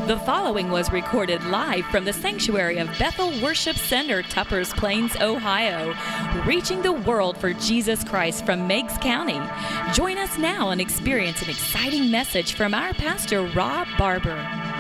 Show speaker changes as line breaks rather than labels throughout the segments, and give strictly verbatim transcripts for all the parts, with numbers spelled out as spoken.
The following was recorded live from the sanctuary of Bethel Worship Center, Tuppers Plains, Ohio, reaching the world for Jesus Christ from Meigs County. Join us now and experience an exciting message from our pastor, Rob Barber.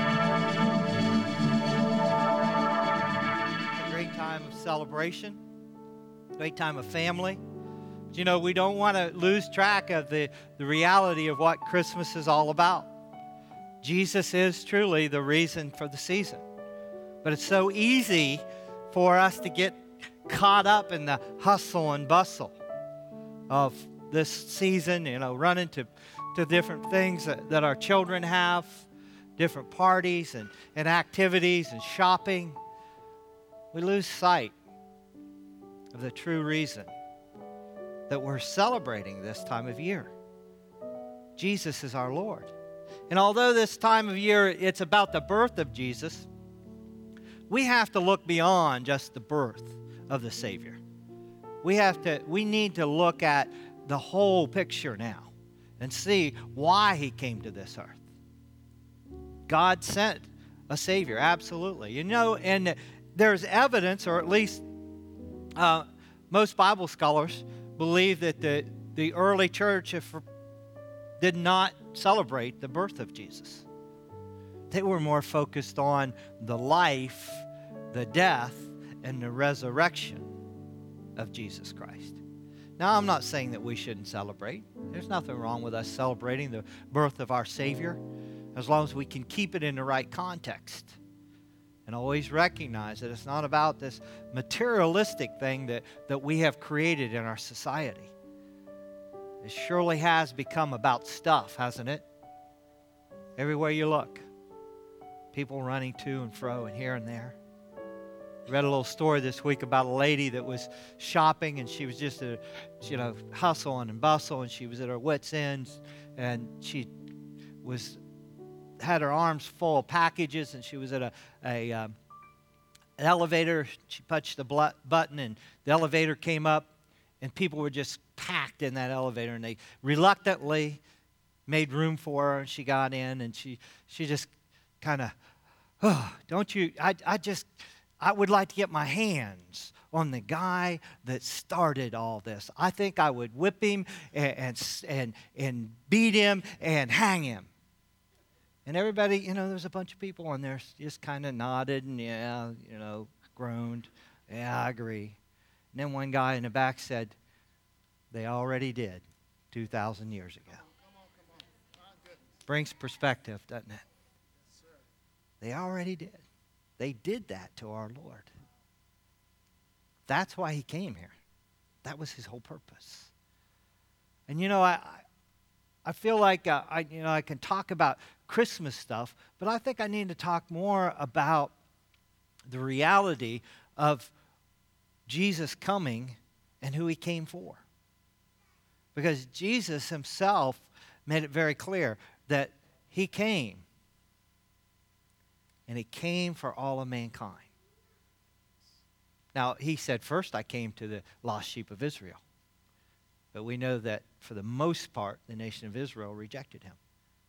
A great time of celebration, great time of family. But you know, we don't want to lose track of the, the reality of what Christmas is all about. Jesus is truly the reason for the season. But it's so easy for us to get caught up in the hustle and bustle of this season, you know, running to, to different things that, that our children have, different parties and, and activities and shopping. We lose sight of the true reason that we're celebrating this time of year. Jesus is our Lord. And although this time of year, it's about the birth of Jesus, we have to look beyond just the birth of the Savior. We have to, we need to look at the whole picture now and see why He came to this earth. God sent a Savior, absolutely. You know, and there's evidence, or at least uh, most Bible scholars believe that the, the early church did not celebrate the birth of Jesus. They were more focused on the life, the death, and the resurrection of Jesus Christ. Now, I'm not saying that we shouldn't celebrate. There's nothing wrong with us celebrating the birth of our Savior, as long as we can keep it in the right context and always recognize that it's not about this materialistic thing that, that we have created in our society. It surely has become about stuff, hasn't it? Everywhere you look, people running to and fro and here and there. I read a little story this week about a lady that was shopping, and she was just a, you know, hustling and bustle, and she was at her wits' ends, and she was had her arms full of packages, and she was at a, a um, an elevator. She punched the bl- button, and the elevator came up, and people were just packed in that elevator, and they reluctantly made room for her, and she got in, and she she just kind of, oh, don't you, I, I just, I would like to get my hands on the guy that started all this. I think I would whip him and and and, and beat him and hang him. And everybody, you know, there's a bunch of people on there just kind of nodded and, yeah, you know, groaned. Yeah, I agree. And then one guy in the back said, they already did two thousand years ago. Come on, come on, come on. Brings perspective, doesn't it? Yes, sir. They already did. They did that to our Lord. That's why He came here. That was His whole purpose. And you know, I I feel like uh, I you know I can talk about Christmas stuff, but I think I need to talk more about the reality of Jesus coming and who He came for. Because Jesus Himself made it very clear that He came, and He came for all of mankind. Now, He said, first, I came to the lost sheep of Israel. But we know that for the most part, the nation of Israel rejected Him.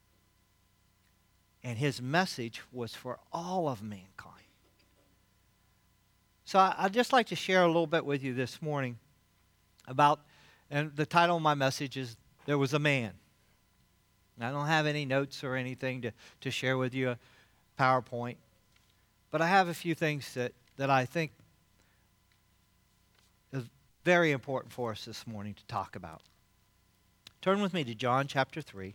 And His message was for all of mankind. So I'd just like to share a little bit with you this morning about, and the title of my message is, There Was a Man. I don't have any notes or anything to, to share with you, a PowerPoint, but I have a few things that, that I think is very important for us this morning to talk about. Turn with me to John chapter three.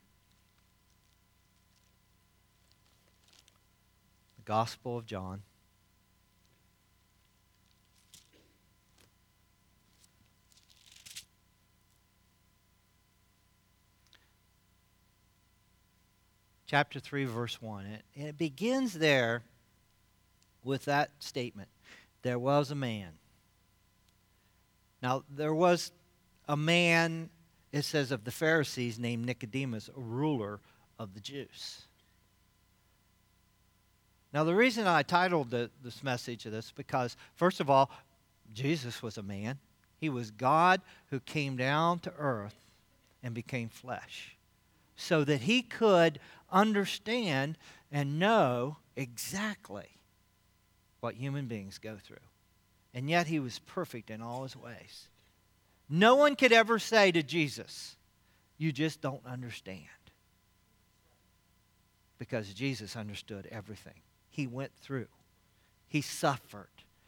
The Gospel of John. Chapter three, verse one. And it begins there with that statement. There was a man. Now, there was a man, it says, of the Pharisees named Nicodemus, a ruler of the Jews. Now, the reason I titled the, this message of this, because, first of all, Jesus was a man. He was God who came down to earth and became flesh. so that he could understand and know exactly what human beings go through. And yet he was perfect in all his ways. No one could ever say to Jesus, "You just don't understand." Because Jesus understood everything. He went through. He suffered.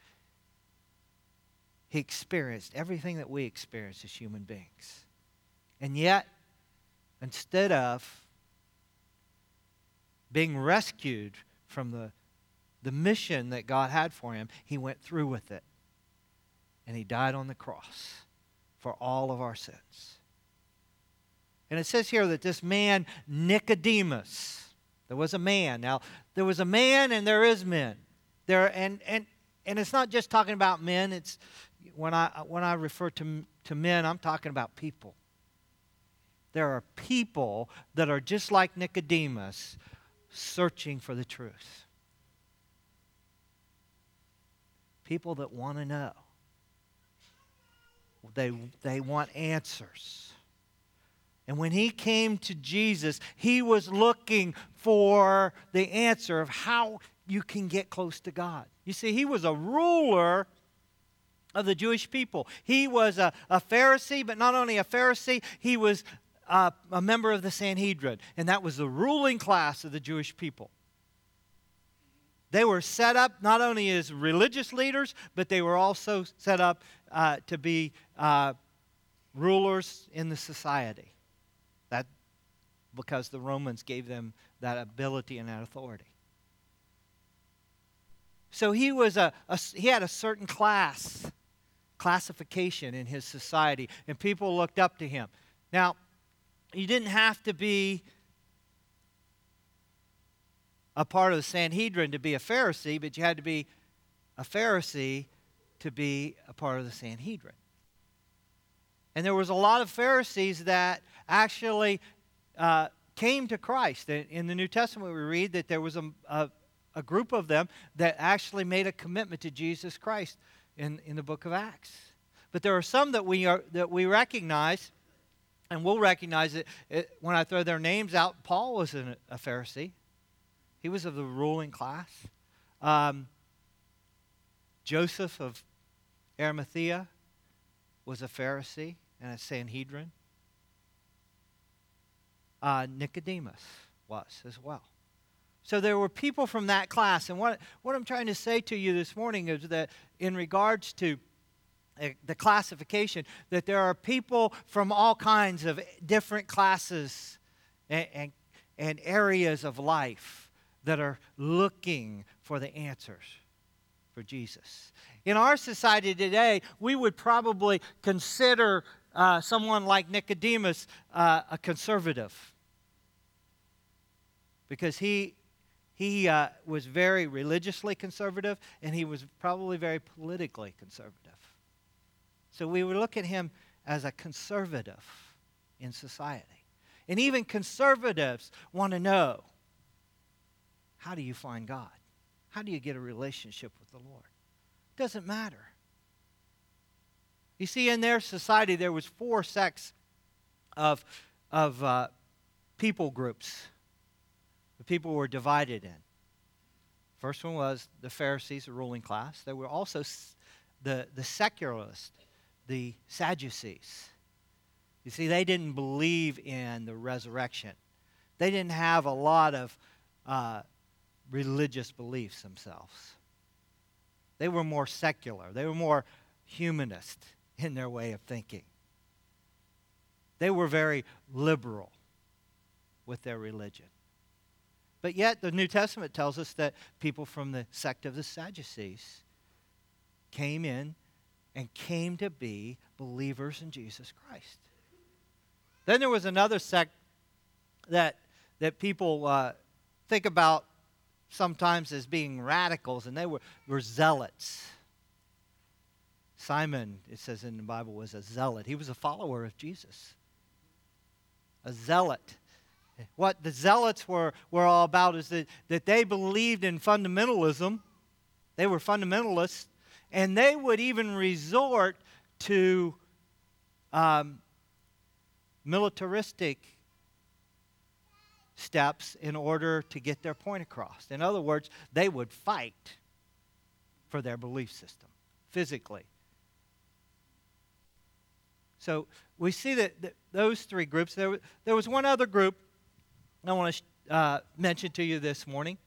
He experienced everything that we experience as human beings. And yet, instead of being rescued from the, the mission that God had for him, he went through with it. And he died on the cross for all of our sins. And it says here that this man, Nicodemus, there was a man. Now, there was a man and there is men. There and and and it's not just talking about men. It's when I when I refer to to men, I'm talking about people. There are people that are just like Nicodemus, searching for the truth. People that want to know. They they want answers. And when he came to Jesus, he was looking for the answer of how you can get close to God. You see, he was a ruler of the Jewish people. He was a, a Pharisee, but not only a Pharisee, he was a, a member of the Sanhedrin. And that was the ruling class of the Jewish people. They were set up not only as religious leaders, but they were also set up uh, to be uh, rulers in the society. That because the Romans gave them that ability and that authority. So he was a, a he had a certain class, classification in his society, and people looked up to him. Now, you didn't have to be a part of the Sanhedrin to be a Pharisee, but you had to be a Pharisee to be a part of the Sanhedrin. And there was a lot of Pharisees that actually uh, came to Christ. In the New Testament, we read that there was a, a, a group of them that actually made a commitment to Jesus Christ in, in the book of Acts. But there are some that we are that we recognize, and we'll recognize it, it when I throw their names out. Paul was an, a Pharisee. He was of the ruling class. Um, Joseph of Arimathea was a Pharisee and a Sanhedrin. Uh, Nicodemus was as well. So there were people from that class. And what, what I'm trying to say to you this morning is that in regards to uh, the classification, that there are people from all kinds of different classes and, and, and areas of life that are looking for the answers for Jesus. In our society today, we would probably consider uh, someone like Nicodemus uh, a conservative, because he he uh, was very religiously conservative, and he was probably very politically conservative. So we would look at him as a conservative in society. And even conservatives want to know, how do you find God? How do you get a relationship with the Lord? It doesn't matter. You see, in their society, there was four sects of, of uh, people groups. The people were divided in. First one was the Pharisees, the ruling class. There were also the, the secularists, the Sadducees. You see, they didn't believe in the resurrection. They didn't have a lot of uh, religious beliefs themselves. They were more secular. They were more humanist in their way of thinking. They were very liberal with their religion. But yet the New Testament tells us that people from the sect of the Sadducees came in and came to be believers in Jesus Christ. Then there was another sect that, that people uh, think about sometimes as being radicals, and they were, were zealots. Simon, it says in the Bible, was a zealot. He was a follower of Jesus. A zealot. What the zealots were, were all about is that, that they believed in fundamentalism. They were fundamentalists, and they would even resort to um, militaristic steps in order to get their point across. In other words, they would fight for their belief system physically. So we see that, that those three groups. There, there was one other group I want to uh, mention to you this morning,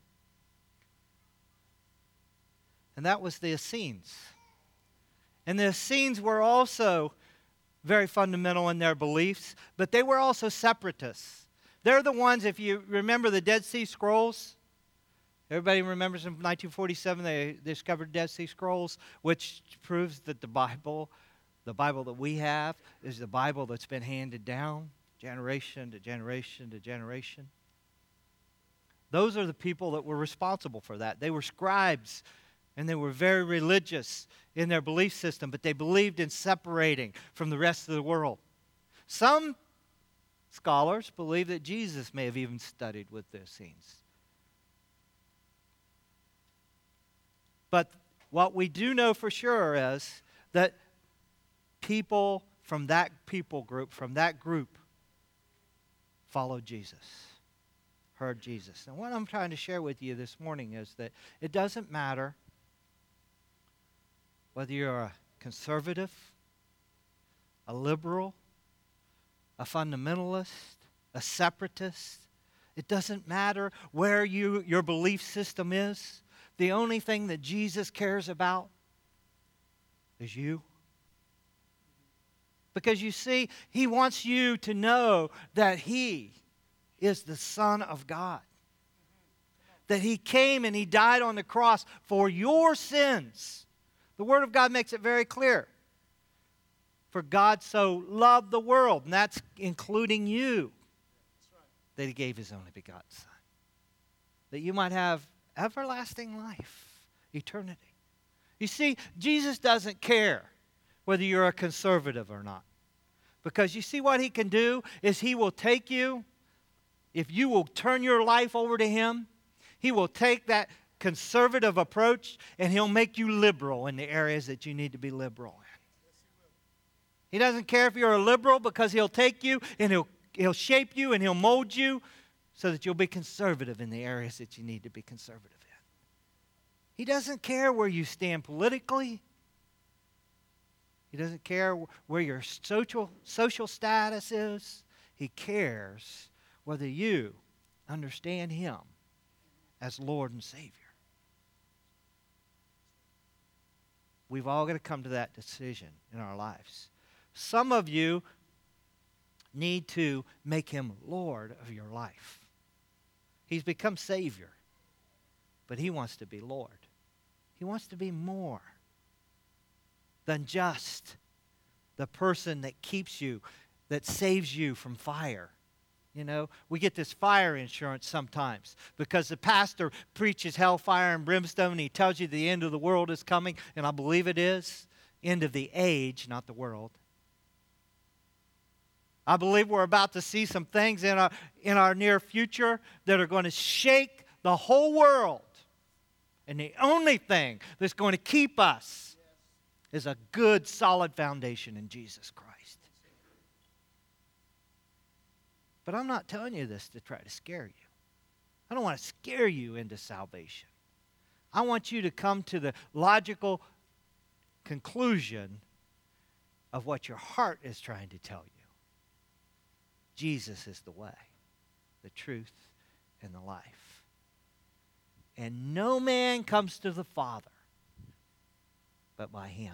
and that was the Essenes. And the Essenes were also very fundamental in their beliefs, but they were also separatists. They're the ones, if you remember the Dead Sea Scrolls, everybody remembers in nineteen forty-seven they discovered Dead Sea Scrolls, which proves that the Bible, the Bible that we have, is the Bible that's been handed down generation to generation to generation. Those are the people that were responsible for that. They were scribes, and they were very religious in their belief system, but they believed in separating from the rest of the world. Some scholars believe that Jesus may have even studied with the Essenes. But what we do know for sure is that people from that people group, from that group, followed Jesus, heard Jesus. And what I'm trying to share with you this morning is that it doesn't matter whether you're a conservative, a liberal, a fundamentalist, a separatist. It doesn't matter where you, your belief system is. The only thing that Jesus cares about is you. Because you see, He wants you to know that He is the Son of God. That He came and He died on the cross for your sins. The Word of God makes it very clear. For God so loved the world, and that's including you, that He gave His only begotten Son. That you might have everlasting life, eternity. You see, Jesus doesn't care whether you're a conservative or not. Because you see what He can do is He will take you, if you will turn your life over to Him, He will take that conservative approach and He'll make you liberal in the areas that you need to be liberal in. He doesn't care if you're a liberal, because He'll take you and He'll, he'll shape you and He'll mold you so that you'll be conservative in the areas that you need to be conservative in. He doesn't care where you stand politically. He doesn't care where your social, social status is. He cares whether you understand Him as Lord and Savior. We've all got to come to that decision in our lives. Some of you need to make Him Lord of your life. He's become Savior, but He wants to be Lord. He wants to be more than just the person that keeps you, that saves you from fire. You know, we get this fire insurance sometimes because the pastor preaches hellfire and brimstone and he tells you the end of the world is coming, and I believe it is. End of the age, not the world. I believe we're about to see some things in our, in our near future that are going to shake the whole world. And the only thing that's going to keep us is a good, solid foundation in Jesus Christ. But I'm not telling you this to try to scare you. I don't want to scare you into salvation. I want you to come to the logical conclusion of what your heart is trying to tell you. Jesus is the way, the truth, and the life. And no man comes to the Father but by Him.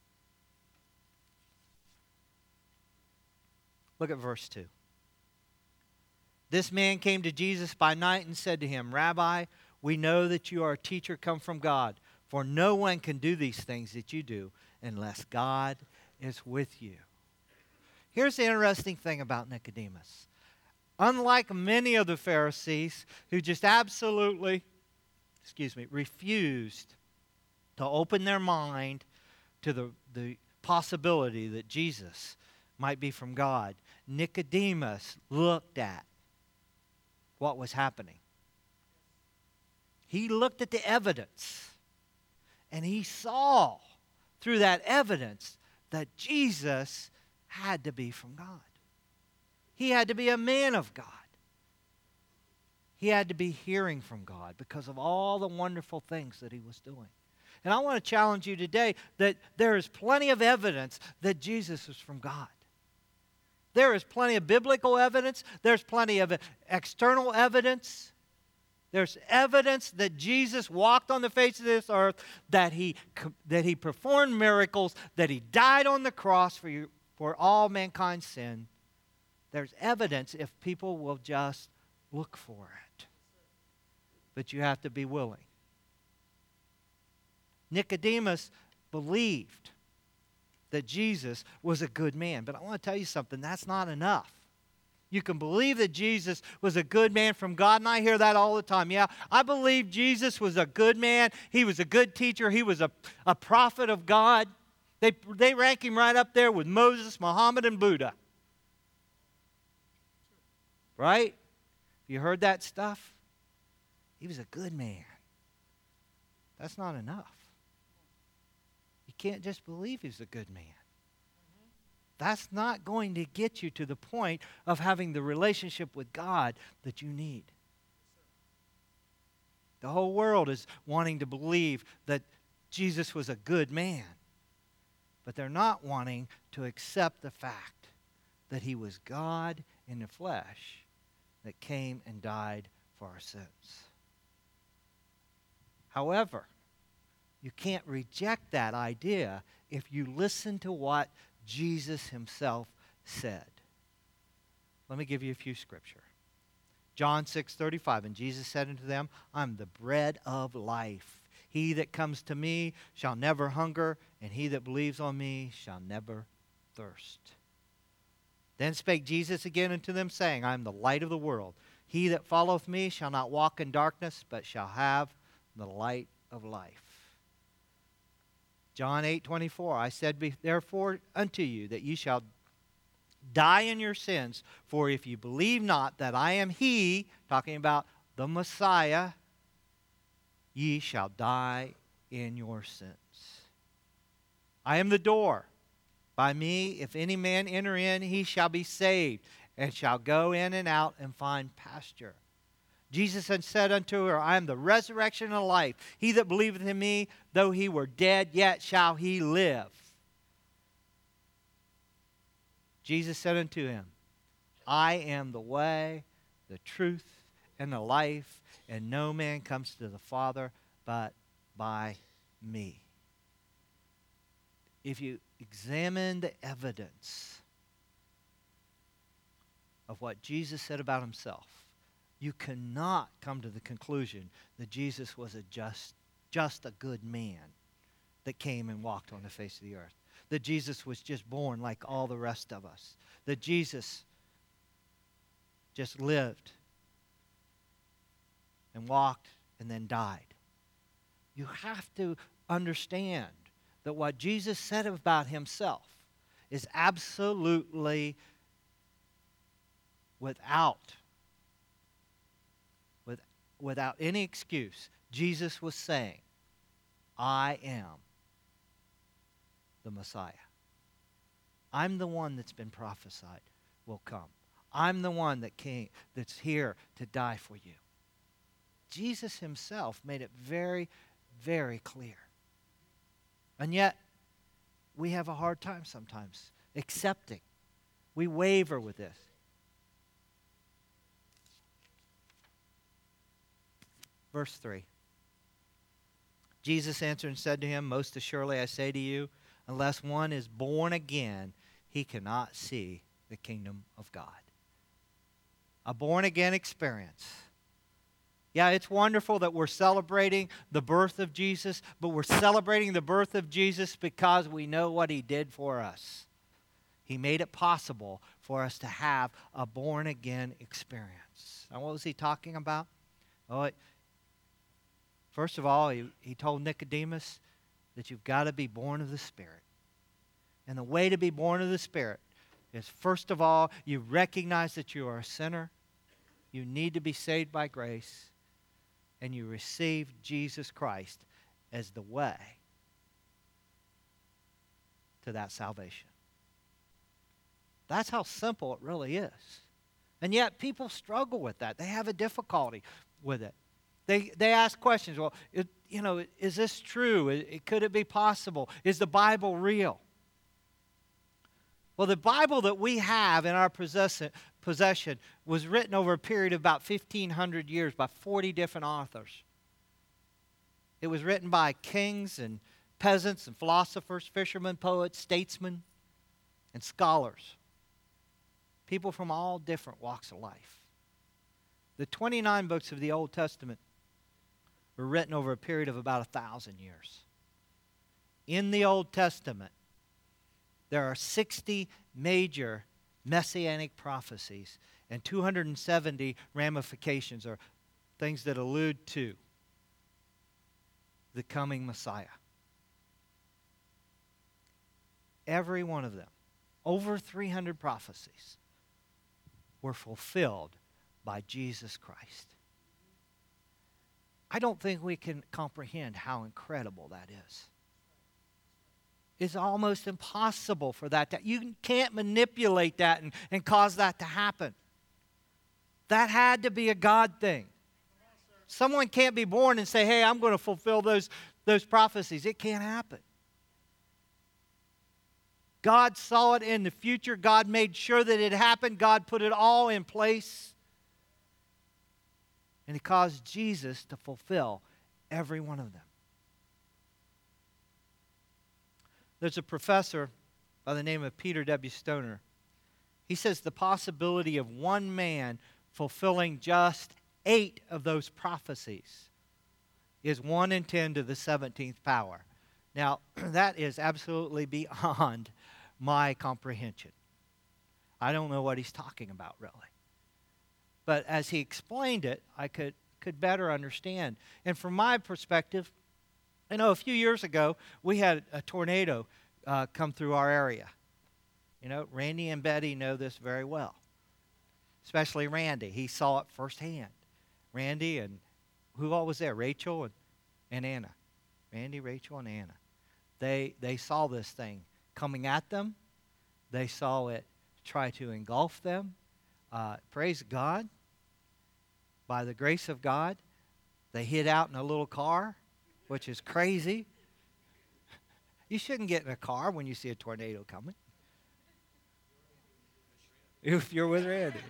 Look at verse two. This man came to Jesus by night and said to Him, Rabbi, we know that you are a teacher come from God, for no one can do these things that you do unless God is with you. Here's the interesting thing about Nicodemus. Unlike many of the Pharisees who just absolutely, excuse me, refused to open their mind to the, the possibility that Jesus might be from God, Nicodemus looked at what was happening. He looked at the evidence, and he saw through that evidence that Jesus had to be from God. He had to be a man of God. He had to be hearing from God because of all the wonderful things that he was doing. And I want to challenge you today that there is plenty of evidence that Jesus is from God. There is plenty of biblical evidence. There's plenty of external evidence. There's evidence that Jesus walked on the face of this earth, that he, that he performed miracles, that he died on the cross for, you, for all mankind's sin. There's evidence if people will just look for it. But you have to be willing. Nicodemus believed that Jesus was a good man. But I want to tell you something, that's not enough. You can believe that Jesus was a good man from God, and I hear that all the time. Yeah, I believe Jesus was a good man. He was a good teacher. He was a, a prophet of God. They, they rank him right up there with Moses, Muhammad, and Buddha. Right? You heard that stuff? He was a good man. That's not enough. You can't just believe he's a good man. That's not going to get you to the point of having the relationship with God that you need. The whole world is wanting to believe that Jesus was a good man, but they're not wanting to accept the fact that he was God in the flesh that came and died for our sins. However, you can't reject that idea if you listen to what Jesus himself said. Let me give you a few scripture. John six thirty-five, and Jesus said unto them, I'm the bread of life. He that comes to me shall never hunger, and he that believes on me shall never thirst. Then spake Jesus again unto them, saying, I am the light of the world. He that followeth me shall not walk in darkness, but shall have the light of life. John eight twenty-four, I said therefore unto you that ye shall die in your sins, for if you believe not that I am he, talking about the Messiah, ye shall die in your sins. I am the door. By me, if any man enter in, he shall be saved, and shall go in and out and find pasture. Jesus had said unto her, I am the resurrection and life. He that believeth in me, though he were dead, yet shall he live. Jesus said unto him, I am the way, the truth, and the life, and no man comes to the Father but by me. If you examine the evidence of what Jesus said about himself, you cannot come to the conclusion that Jesus was a just, just a good man that came and walked on the face of the earth. That Jesus was just born like all the rest of us. That Jesus just lived and walked and then died. You have to understand that what Jesus said about himself is absolutely without with, without any excuse. Jesus was saying, I am the Messiah. I'm the one that's been prophesied will come. I'm the one that came, that's here to die for you. Jesus himself made it very, very clear. And yet, we have a hard time sometimes accepting. We waver with this. Verse three. Jesus answered and said to him, most assuredly I say to you, unless one is born again, he cannot see the kingdom of God. A born-again experience. Yeah, it's wonderful that we're celebrating the birth of Jesus, but we're celebrating the birth of Jesus because we know what he did for us. He made it possible for us to have a born-again experience. And what was he talking about? Oh, it, first of all, he, he told Nicodemus that you've got to be born of the Spirit. And the way to be born of the Spirit is, first of all, you recognize that you are a sinner. You need to be saved by grace. And you receive Jesus Christ as the way to that salvation. That's how simple it really is. And yet people struggle with that. They have a difficulty with it. They, they ask questions. Well, it, you know, is this true? It, it, could it be possible? Is the Bible real? Well, the Bible that we have in our possession, possession was written over a period of about fifteen hundred years by forty different authors. It was written by kings and peasants and philosophers, fishermen, poets, statesmen, and scholars. People from all different walks of life. The twenty-nine books of the Old Testament were written over a period of about a thousand years. In the Old Testament, there are sixty major messianic prophecies and two hundred seventy ramifications, or things that allude to the coming Messiah. Every one of them, over three hundred prophecies, were fulfilled by Jesus Christ. I don't think we can comprehend how incredible that is. It's almost impossible for that to, you can't manipulate that and, and cause that to happen. That had to be a God thing. Someone can't be born and say, hey, I'm going to fulfill those, those prophecies. It can't happen. God saw it in the future. God made sure that it happened. God put it all in place. And He caused Jesus to fulfill every one of them. There's a professor by the name of Peter W. Stoner. He says the possibility of one man fulfilling just eight of those prophecies is one in ten to the seventeenth power. Now, that is absolutely beyond my comprehension. I don't know what he's talking about, really. But as he explained it, I could, could better understand. And from my perspective, you know, a few years ago, we had a tornado uh, come through our area. You know, Randy and Betty know this very well, especially Randy. He saw it firsthand. Randy and who all was there? Rachel and, and Anna. Randy, Rachel, and Anna. They, they saw this thing coming at them. They saw it try to engulf them. Uh, praise God. By the grace of God, they hid out in a little car, which is crazy. You shouldn't get in a car when you see a tornado coming. If you're with Randy.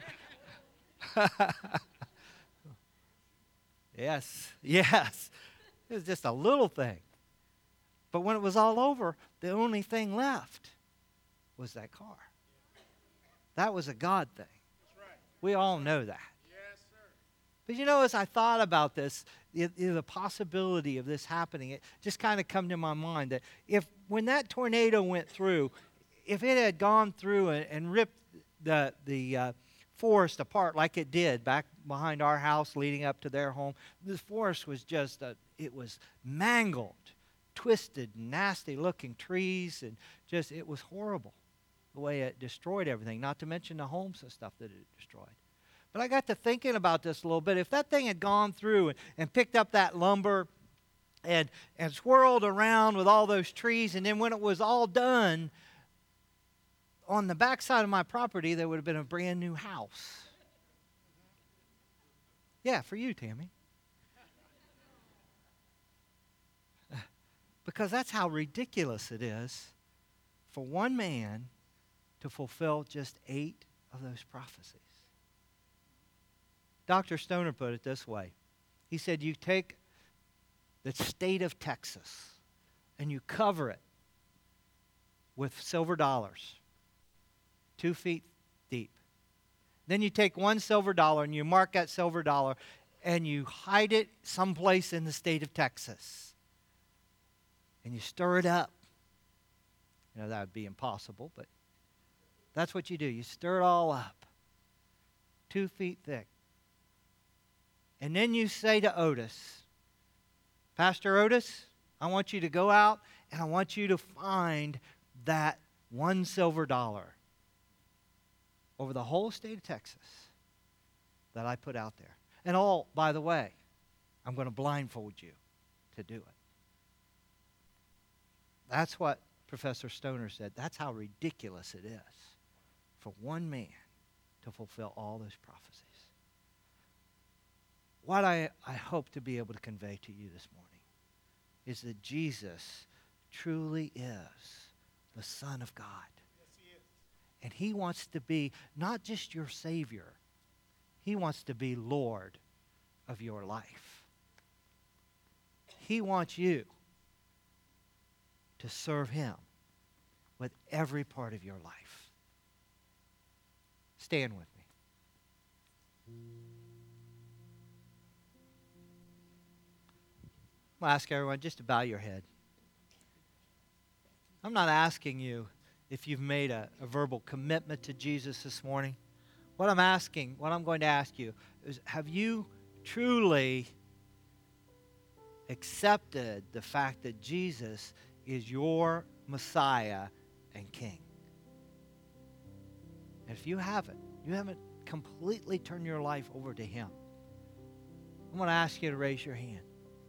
Yes, yes. It was just a little thing. But when it was all over, the only thing left was that car. That was a God thing. We all know that. But you know, as I thought about this, the, the possibility of this happening, it just kind of come to my mind that if when that tornado went through, if it had gone through and, and ripped the, the uh, forest apart like it did back behind our house leading up to their home, the forest was just, a, it was mangled, twisted, nasty looking trees, and just, it was horrible the way it destroyed everything, not to mention the homes and stuff that it destroyed. But I got to thinking about this a little bit. If that thing had gone through and, and picked up that lumber and, and swirled around with all those trees, and then when it was all done, on the backside of my property, there would have been a brand new house. Yeah, for you, Tammy. Because that's how ridiculous it is for one man to fulfill just eight of those prophecies. Doctor Stoner put it this way. He said, you take the state of Texas and you cover it with silver dollars, two feet deep. Then you take one silver dollar and you mark that silver dollar and you hide it someplace in the state of Texas. And you stir it up. You know, that would be impossible, but that's what you do. You stir it all up, two feet thick. And then you say to Otis, Pastor Otis, I want you to go out and I want you to find that one silver dollar over the whole state of Texas that I put out there. And all, by the way, I'm going to blindfold you to do it. That's what Professor Stoner said. That's how ridiculous it is for one man to fulfill all those prophecies. What I, I hope to be able to convey to you this morning is that Jesus truly is the Son of God.
Yes, he is.
And he wants to be not just your Savior, he wants to be Lord of your life. He wants you to serve him with every part of your life. Stand with me. I'm going to ask everyone just to bow your head. I'm not asking you if you've made a, a verbal commitment to Jesus this morning. What I'm asking, what I'm going to ask you is, have you truly accepted the fact that Jesus is your Messiah and King? And if you haven't, you haven't completely turned your life over to him, I'm going to ask you to raise your hand.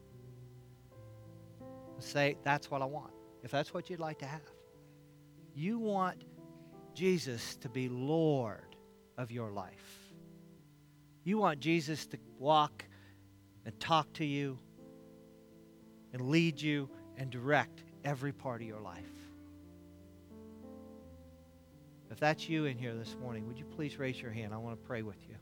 Say, that's what I want. If that's what you'd like to have. You want Jesus to be Lord of your life. You want Jesus to walk and talk to you and lead you and direct every part of your life. If that's you in here this morning, would you please raise your hand? I want to pray with you.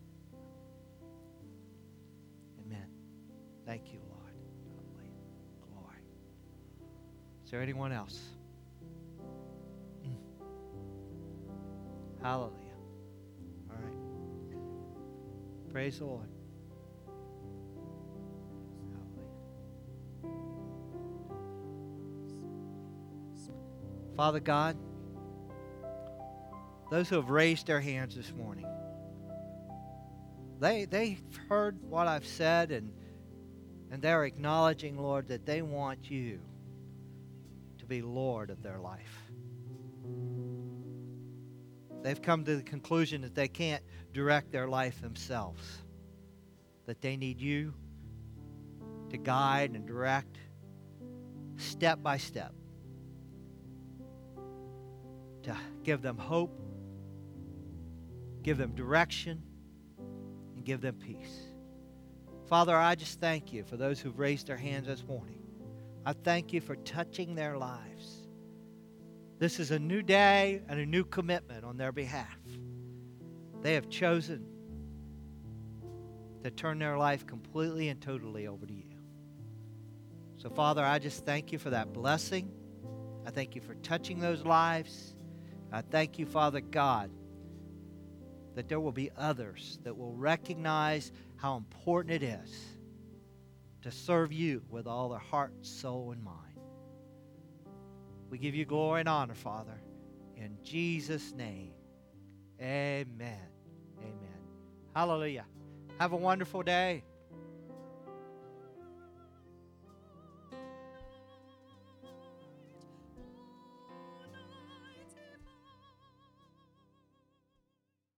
Amen. Thank you, Lord. Glory. Is there anyone else? Mm. Hallelujah. All right. Praise the Lord. Father God, those who have raised their hands this morning, they, they've heard what I've said, and, and they're acknowledging, Lord, that they want you to be Lord of their life. They've come to the conclusion that they can't direct their life themselves, that they need you to guide and direct step by step, to give them hope, give them direction, and give them peace. Father, I just thank you for those who've raised their hands this morning. I thank you for touching their lives. This is a new day and a new commitment on their behalf. They have chosen to turn their life completely and totally over to you. So, Father, I just thank you for that blessing. I thank you for touching those lives. I thank you, Father God, that there will be others that will recognize how important it is to serve you with all their heart, soul, and mind. We give you glory and honor, Father. In Jesus' name, amen. Amen. Hallelujah. Have a wonderful day.